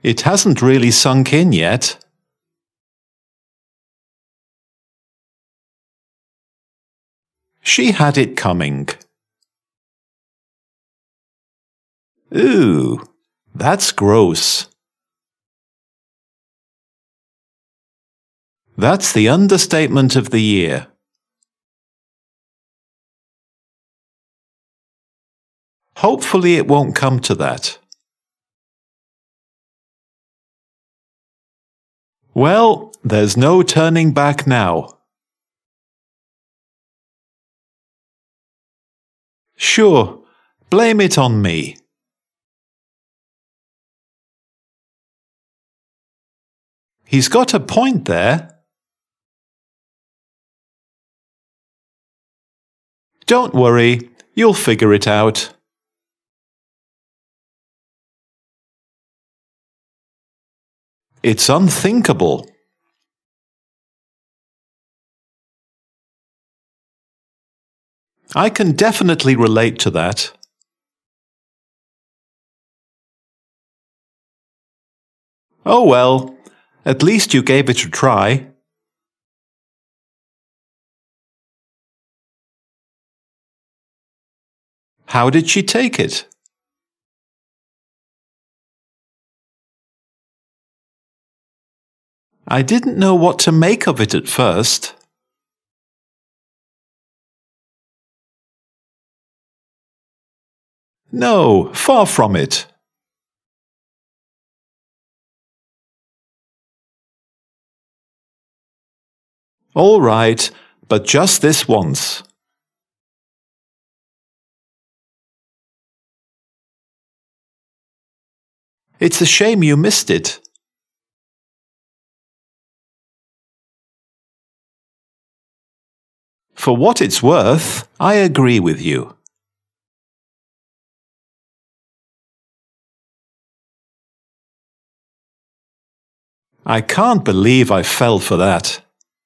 It hasn't really sunk in yet. She had it coming. Ooh, that's gross. That's the understatement of the year. Hopefully it won't come to that. Well, there's no turning back now. Sure, blame it on me. He's got a point there. Don't worry, you'll figure it out. It's unthinkable. I can definitely relate to that. Oh well, at least you gave it a try. How did she take it? I didn't know what to make of it at first. No, far from it. All right, but just this once. It's a shame you missed it. For what it's worth, I agree with you. I can't believe I fell for that.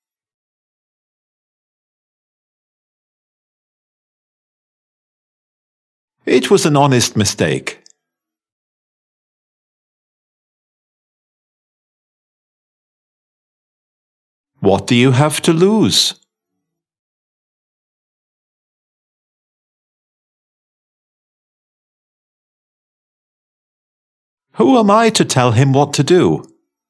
It was an honest mistake. What do you have to lose? Who am I to tell him what to do?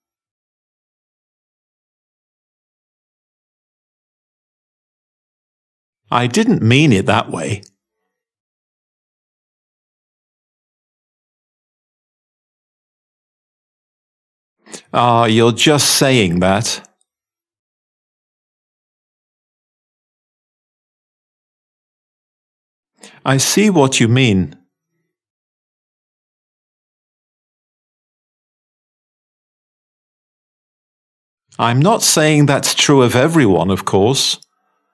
I didn't mean it that way. Ah, you're just saying that. I see what you mean. I'm not saying that's true of everyone, of course.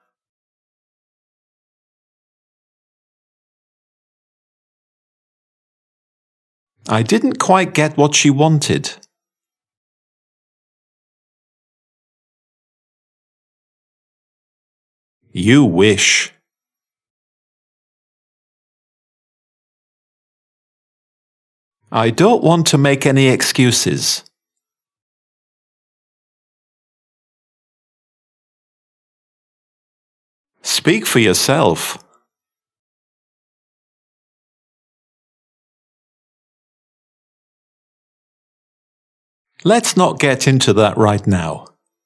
I didn't quite get what she wanted. You wish. I don't want to make any excuses. Speak for yourself. Let's not get into that right now.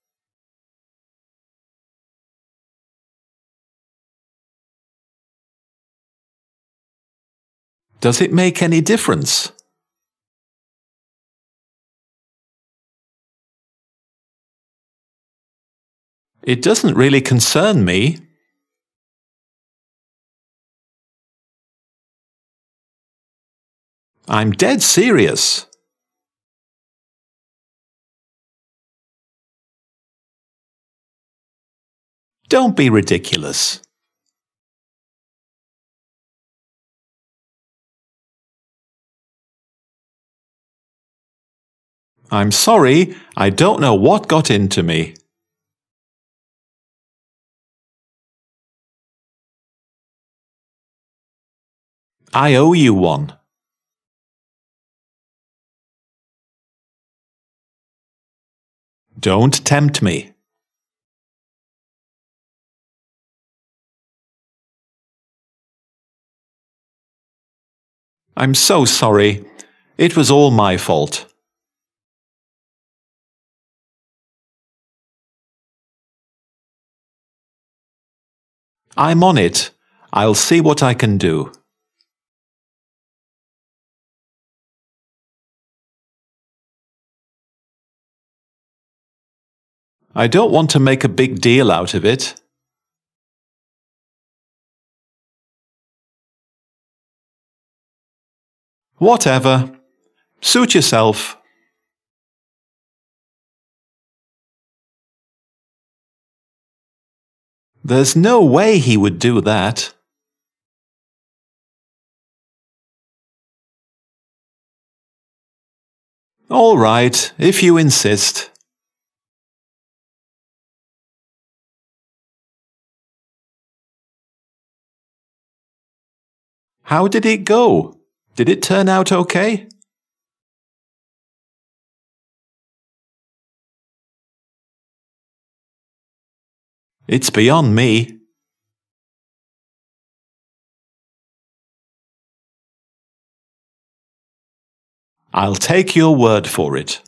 Does it make any difference? It doesn't really concern me. I'm dead serious. Don't be ridiculous. I'm sorry, I don't know what got into me. I owe you one. Don't tempt me. I'm so sorry. It was all my fault. I'm on it. I'll see what I can do. I don't want to make a big deal out of it. Whatever. Suit yourself. There's no way he would do that. All right, if you insist. How did it go? Did it turn out okay? It's beyond me. I'll take your word for it.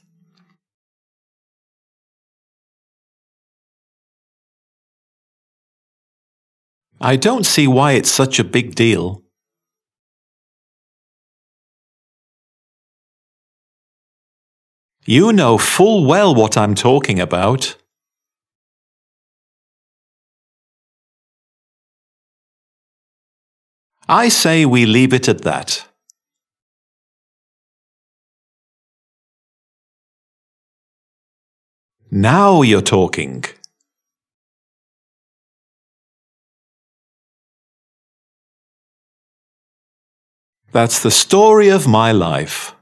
I don't see why it's such a big deal. You know full well what I'm talking about. I say we leave it at that. Now you're talking. That's the story of my life.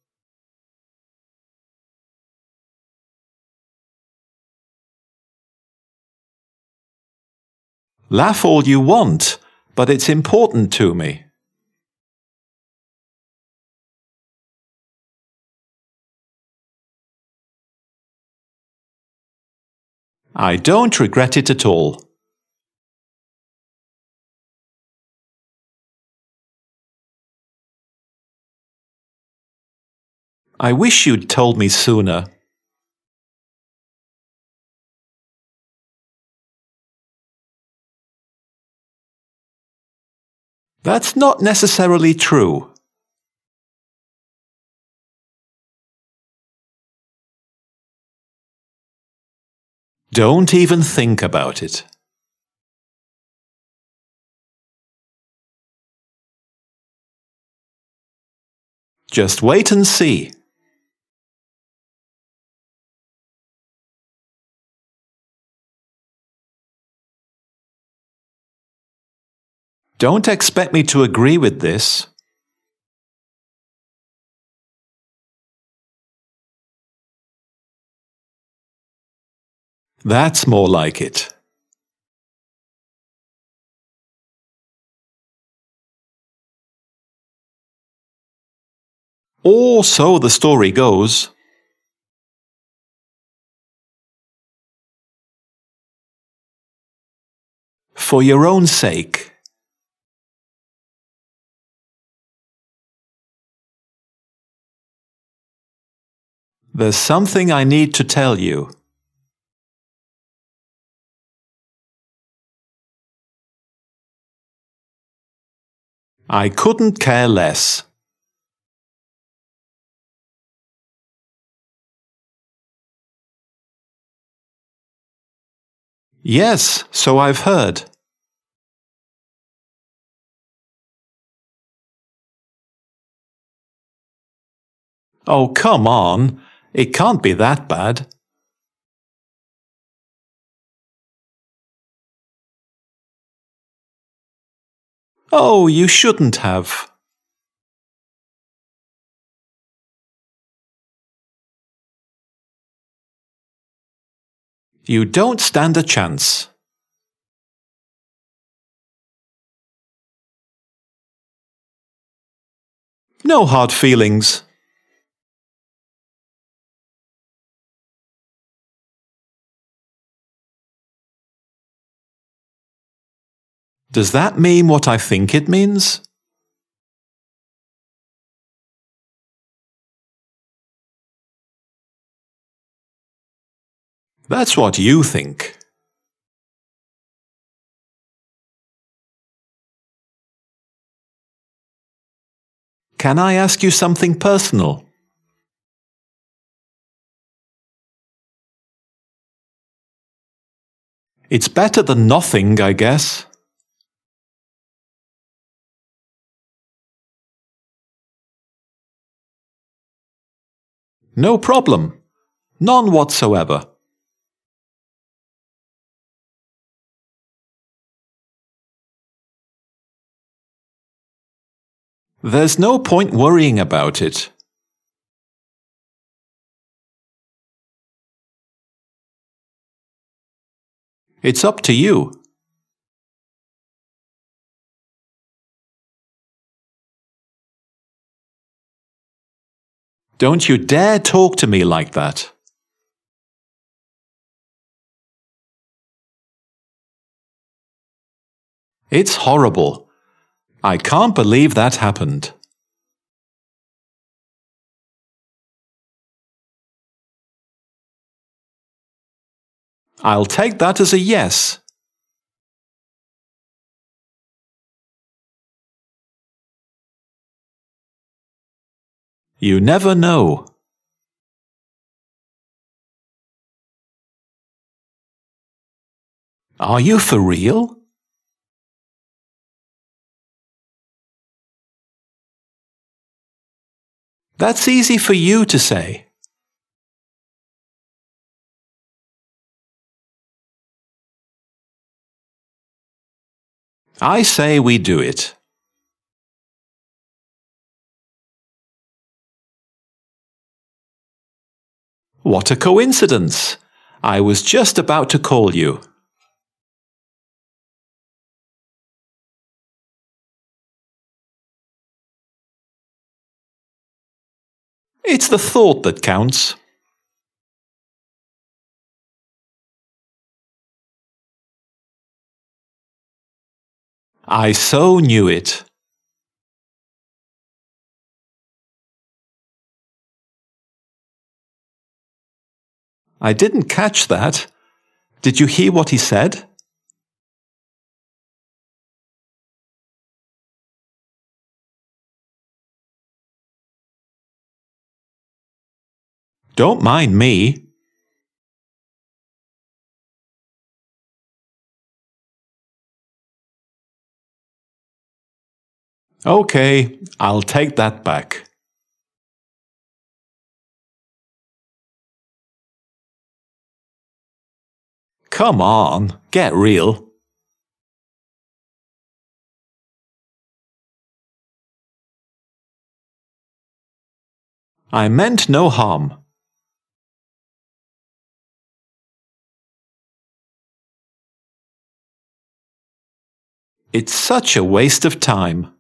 Laugh all you want, but it's important to me. I don't regret it at all. I wish you'd told me sooner. That's not necessarily true. Don't even think about it. Just wait and see. Don't expect me to agree with this. That's more like it. Or so the story goes. For your own sake. There's something I need to tell you. I couldn't care less. Yes, so I've heard. Oh, come on. It can't be that bad. Oh, you shouldn't have. You don't stand a chance. No hard feelings. Does that mean what I think it means? That's what you think. Can I ask you something personal? It's better than nothing, I guess. No problem. None whatsoever. There's no point worrying about it. It's up to you. Don't you dare talk to me like that. It's horrible. I can't believe that happened. I'll take that as a yes. You never know. Are you for real? That's easy for you to say. I say we do it. What a coincidence! I was just about to call you. It's the thought that counts. I so knew it. I didn't catch that. Did you hear what he said? Don't mind me. Okay, I'll take that back. Come on, get real. I meant no harm. It's such a waste of time.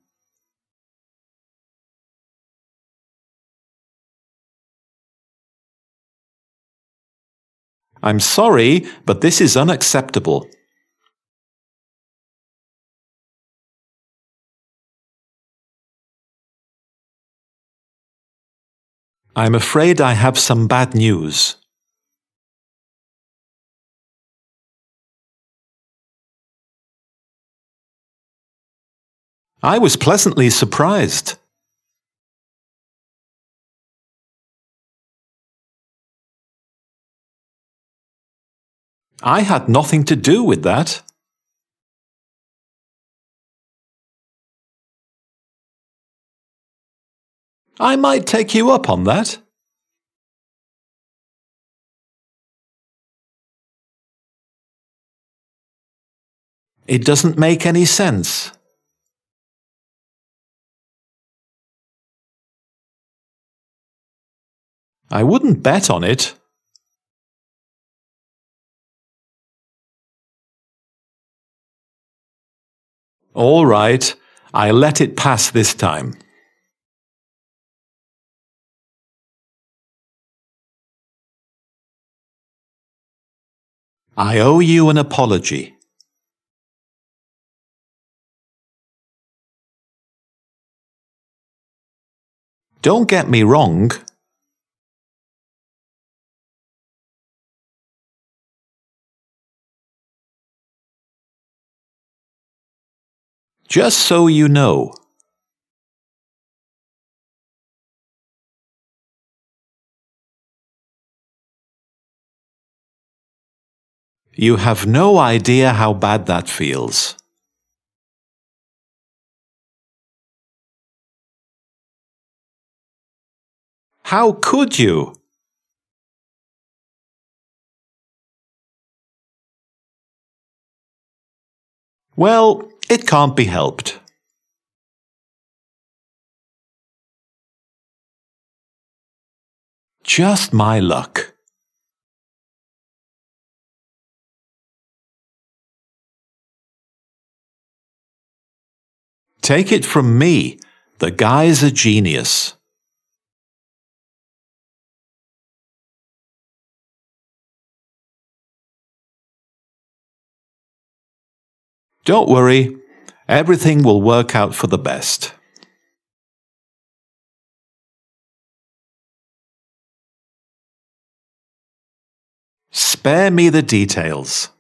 I'm sorry, but this is unacceptable. I'm afraid I have some bad news. I was pleasantly surprised. I had nothing to do with that. I might take you up on that. It doesn't make any sense. I wouldn't bet on it. All right, I'll let it pass this time. I owe you an apology. Don't get me wrong. Just so you know. You have no idea how bad that feels. How could you? Well, it can't be helped. Just my luck. Take it from me, the guy's a genius. Don't worry, everything will work out for the best. Spare me the details.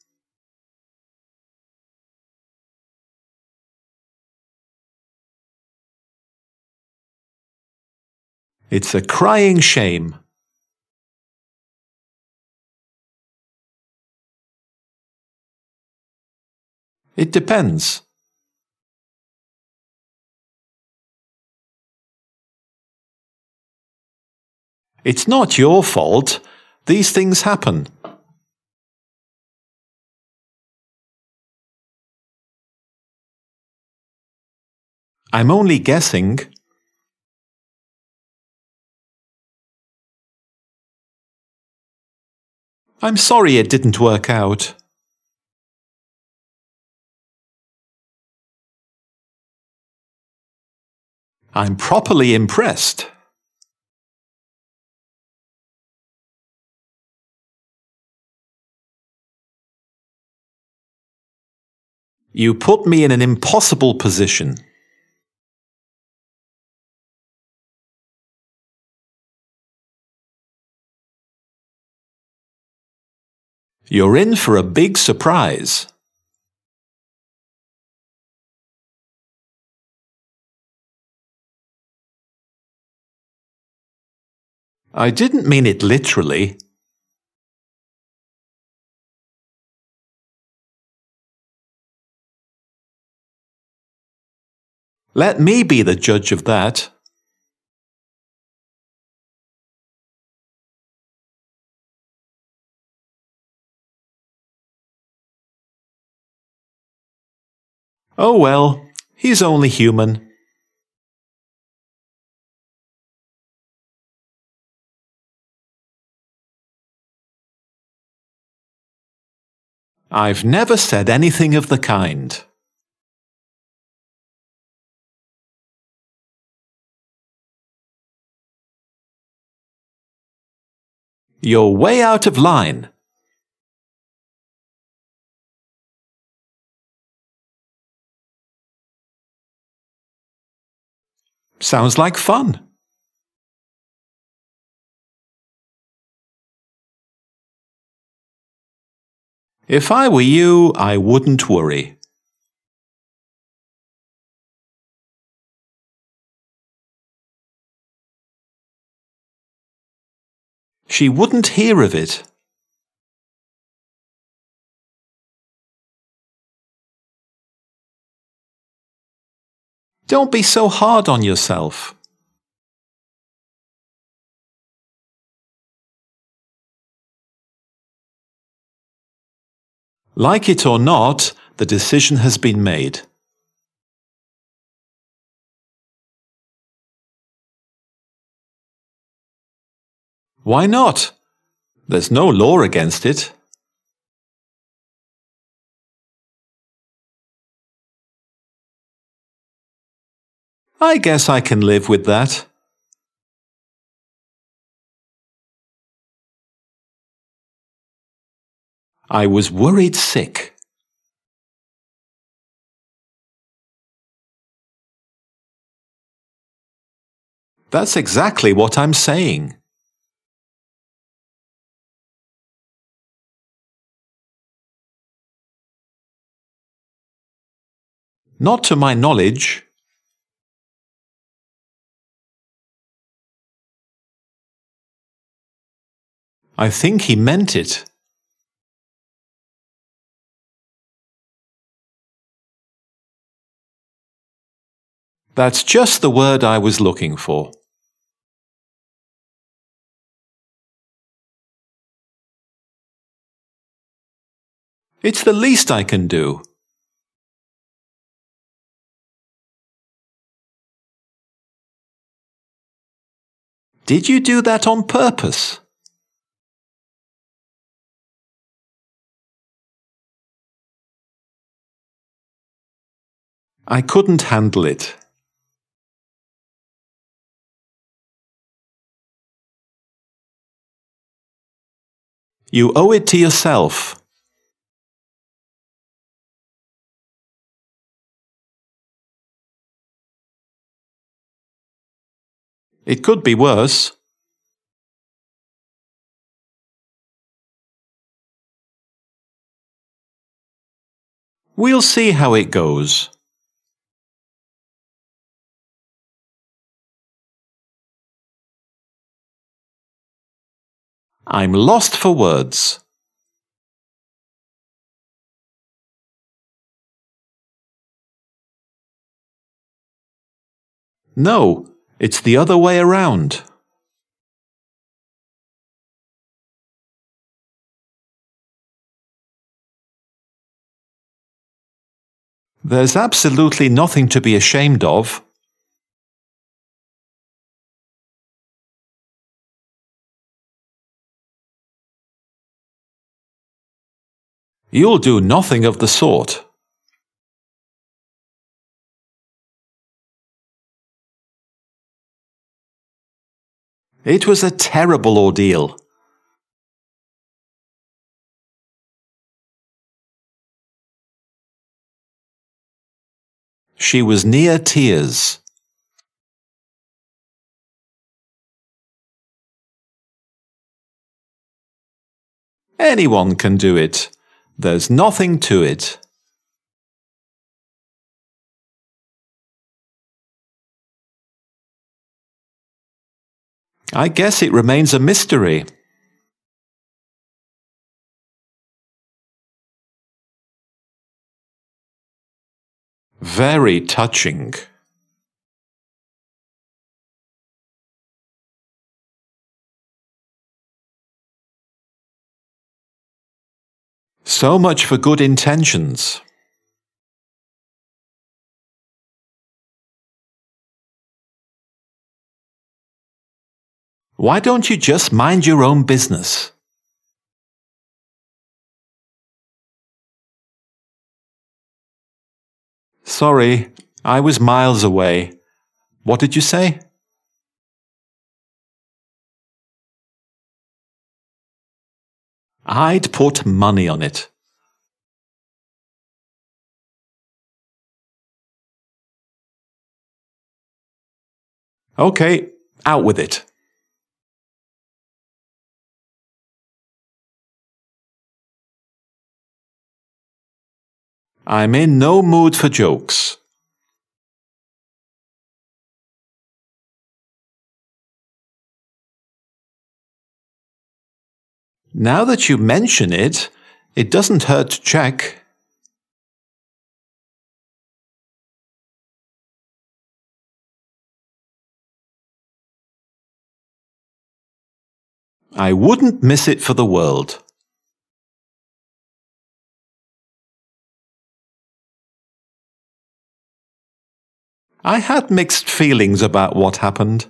It's a crying shame. It depends. It's not your fault. These things happen. I'm only guessing. I'm sorry it didn't work out. I'm properly impressed. You put me in an impossible position. You're in for a big surprise. I didn't mean it literally. Let me be the judge of that. Oh well, he's only human. I've never said anything of the kind. You're way out of line. Sounds like fun. If I were you, I wouldn't worry. She wouldn't hear of it. Don't be so hard on yourself. Like it or not, the decision has been made. Why not? There's no law against it. I guess I can live with that. I was worried sick. That's exactly what I'm saying. Not to my knowledge. I think he meant it. That's just the word I was looking for. It's the least I can do. Did you do that on purpose? I couldn't handle it. You owe it to yourself. It could be worse. We'll see how it goes. I'm lost for words. No, it's the other way around. There's absolutely nothing to be ashamed of. You'll do nothing of the sort. It was a terrible ordeal. She was near tears. Anyone can do it. There's nothing to it. I guess it remains a mystery. Very touching. So much for good intentions. Why don't you just mind your own business? Sorry, I was miles away. What did you say? I'd put money on it. Okay, out with it. I'm in no mood for jokes. Now that you mention it, it doesn't hurt to check. I wouldn't miss it for the world. I had mixed feelings about what happened.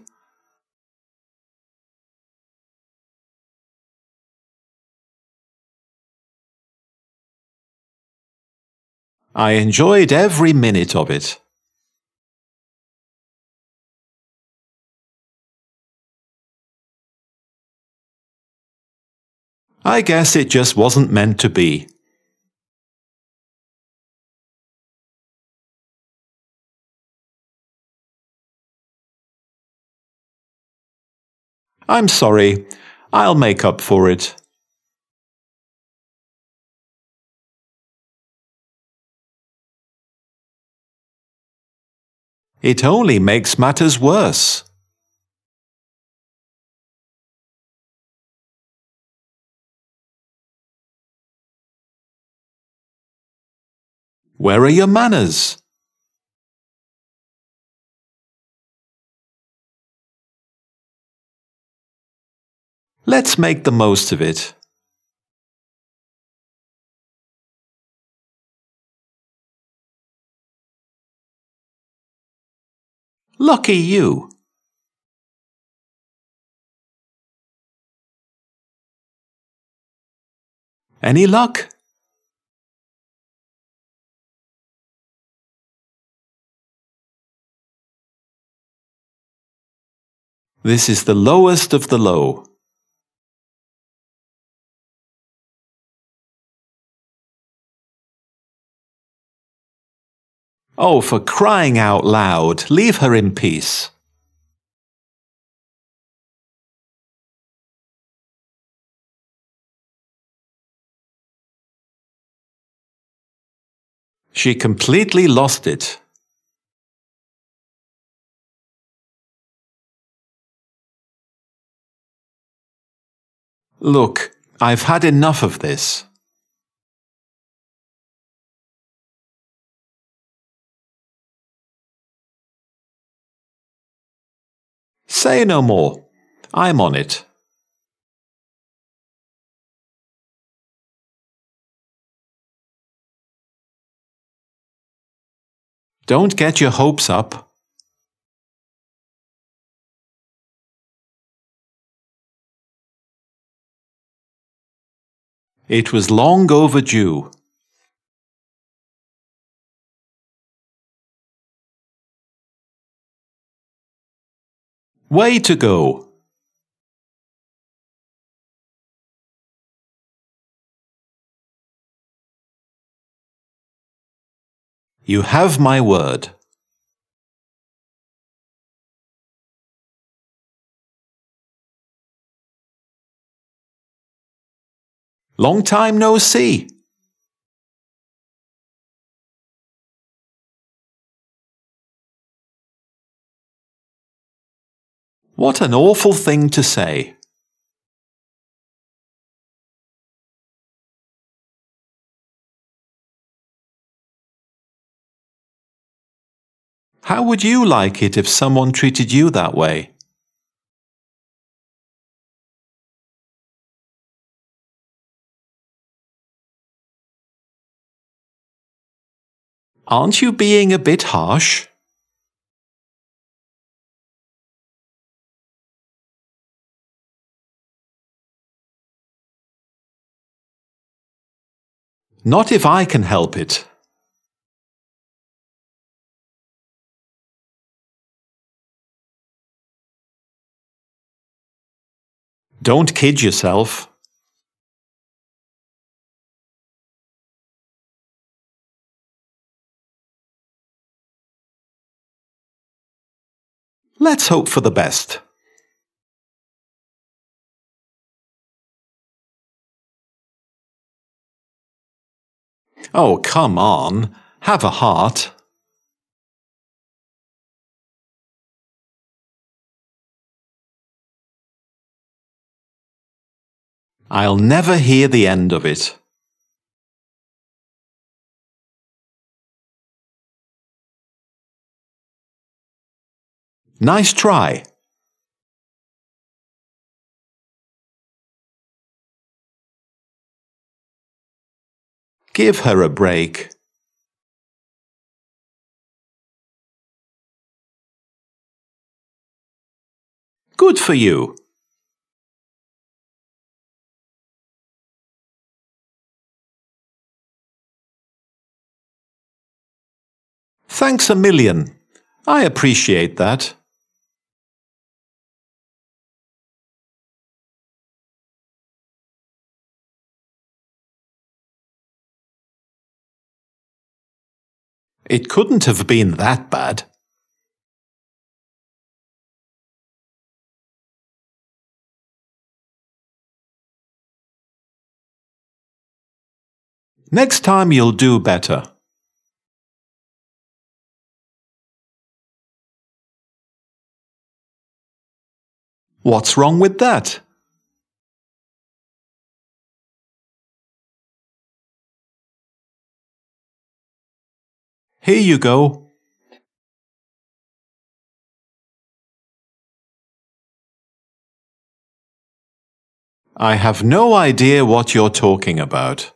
I enjoyed every minute of it. I guess it just wasn't meant to be. I'm sorry. I'll make up for it. It only makes matters worse. Where are your manners? Let's make the most of it. Lucky you. Any luck? This is the lowest of the low. Oh, for crying out loud, leave her in peace. She completely lost it. Look, I've had enough of this. Say no more. I'm on it. Don't get your hopes up. It was long overdue. Way to go! You have my word. Long time no see. What an awful thing to say. How would you like it if someone treated you that way? Aren't you being a bit harsh? Not if I can help it. Don't kid yourself. Let's hope for the best. Oh, come on. Have a heart. I'll never hear the end of it. Nice try. Give her a break. Good for you. Thanks a million. I appreciate that. It couldn't have been that bad. Next time you'll do better. What's wrong with that? Here you go. I have no idea what you're talking about.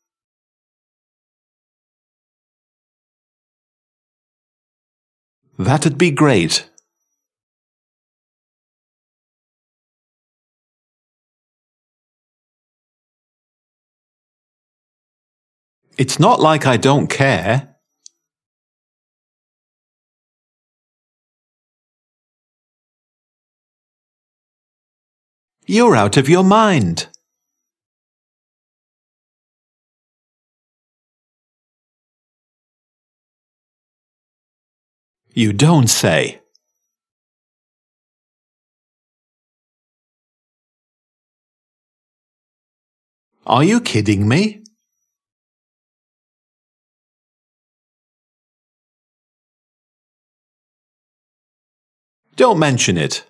That'd be great. It's not like I don't care. You're out of your mind. You don't say. Are you kidding me? Don't mention it.